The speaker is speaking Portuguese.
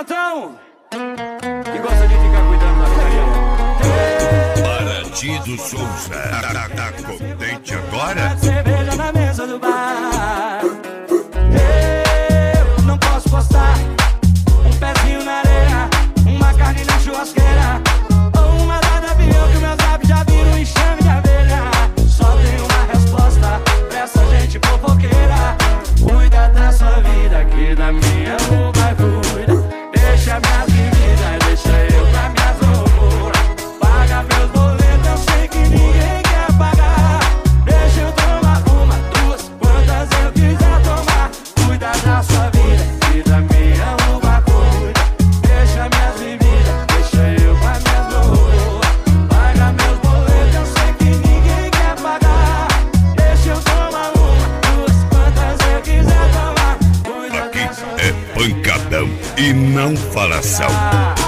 plantão que gosta de ficar cuidando da vida. Baratido Souza, tá contente agora? Cerveja na mesa do bar. Eu não posso postar um pezinho na areia, uma carne na churrasqueira, ou uma da avião que meus lábios já viram enxame de abelha. Só tem uma resposta pra essa gente fofoqueira: cuida da sua vida, que da minha o vai cuida. Deixa minhas bebidas, deixa eu pra minhas loucuras. Paga meus boletos, eu sei que ninguém quer pagar. Deixa eu tomar uma, duas, quantas eu quiser tomar. Cuida da sua vida, que da minha o vai cuida. Deixa minhas bebidas, deixa eu pra minhas loucuras. Paga meus boletos, eu sei que ninguém quer pagar. Deixa eu tomar uma, duas, quantas eu quiser tomar. Cuida Aqui da sua é pancadão e não falação.